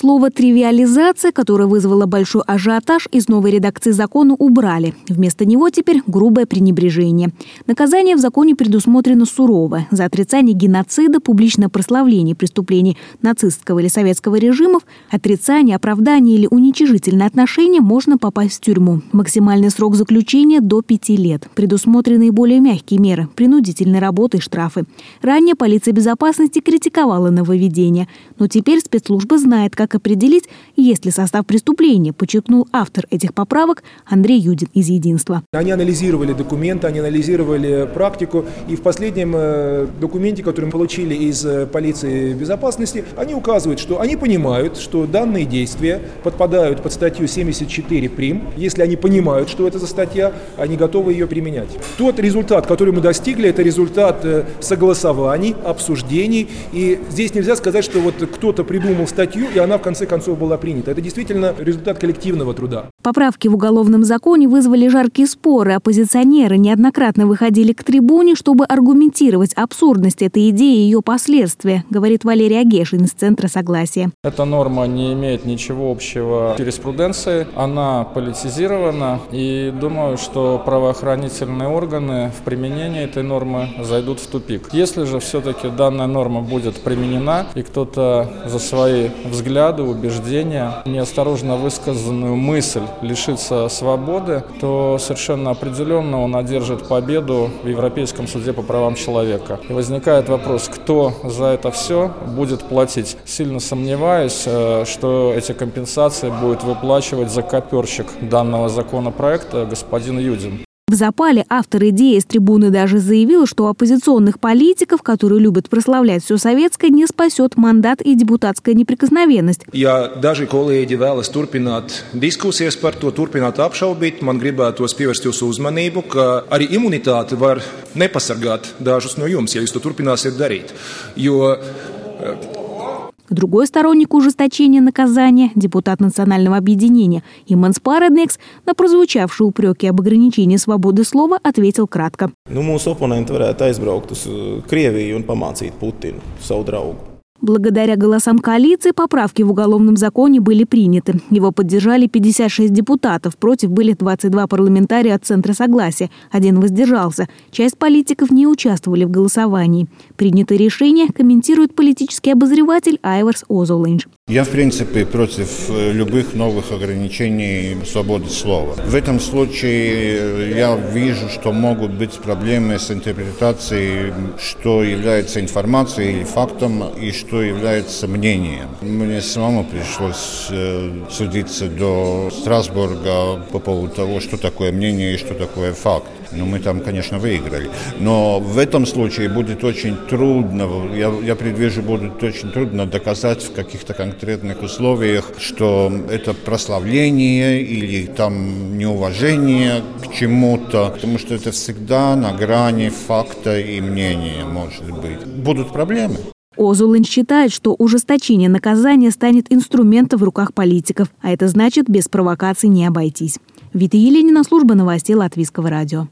Слово «тривиализация», которое вызвало большой ажиотаж, из новой редакции закона убрали. Вместо него теперь грубое пренебрежение. Наказание в законе предусмотрено суровое. За отрицание геноцида, публичное прославление преступлений нацистского или советского режимов, отрицание, оправдание или уничижительное отношение можно попасть в тюрьму. Максимальный срок заключения до 5 лет. Предусмотрены и более мягкие меры – принудительной работы и штрафы. Ранее полиция безопасности критиковала нововведение. Но теперь спецслужба знает, как определить, есть ли состав преступления, подчеркнул автор этих поправок Андрей Юдин из «Единства». Они анализировали документы, они анализировали практику. И в последнем документе, который мы получили из полиции безопасности, они указывают, что они понимают, что данные действия подпадают под статью 74 прим. Если они понимают, что это за статья, они готовы ее применять. Тот результат, который мы достигли, это результат согласований, обсуждений. И здесь нельзя сказать, что вот кто-то придумал статью, и она в конце концов была принята. Это действительно результат коллективного труда. Поправки в уголовном законе вызвали жаркие споры. Оппозиционеры неоднократно выходили к трибуне, чтобы аргументировать абсурдность этой идеи и ее последствия, говорит Валерий Агешин из Центра согласия. Эта норма не имеет ничего общего с юриспруденцией. Она политизирована. И думаю, что правоохранительные органы в применении этой нормы зайдут в тупик. Если же все-таки данная норма будет применена, и кто-то за свои взгляды, убеждения, неосторожно высказанную мысль лишится свободы, то совершенно определенно он одержит победу в Европейском суде по правам человека. И возникает вопрос, кто за это все будет платить. Сильно сомневаюсь, что эти компенсации будет выплачивать закоперщик данного законопроекта господин Юдин. В запале автор идеи с трибуны даже заявил, что оппозиционных политиков, которые любят прославлять все советское, не спасет мандат и депутатская неприкосновенность. Ja daži kolēģi vēlas turpināt diskusijas par to, turpināt apšaubīt, man gribētos pievērst jūsu uzmanību, ka arī imunitāte var nepasargāt dažus no jums, ja jūs to turpināsiet darīt. Другой сторонник ужесточения наказания, депутат Национального объединения Иманс Параднекс, на прозвучавшие упреки об ограничении свободы слова ответил кратко. Mūsu oponenti varētu aizbraukt uz Krieviju un pamācīt Putinu, savu draugu. Благодаря голосам коалиции поправки в уголовном законе были приняты. Его поддержали 56 депутатов, против были 22 парламентария от Центра согласия, один воздержался. Часть политиков не участвовали в голосовании. Принятое решение комментирует политический обозреватель Айварс Озолинш. Я, в принципе, против любых новых ограничений свободы слова. В этом случае я вижу, что могут быть проблемы с интерпретацией, что является информацией или фактом, и что является мнением. Мне самому пришлось судиться до Страсбурга по поводу того, что такое мнение и что такое факт. Но мы там, конечно, выиграли. Но в этом случае будет очень трудно, я предвижу, будет очень трудно доказать в каких-то конкретных условиях, что это прославление или там неуважение к чему-то, потому что это всегда на грани факта и мнения, может быть. Будут проблемы. Озулин считает, что ужесточение наказания станет инструментом в руках политиков, а это значит, без провокаций не обойтись. Вита Еленина, служба новостей Латвийского радио.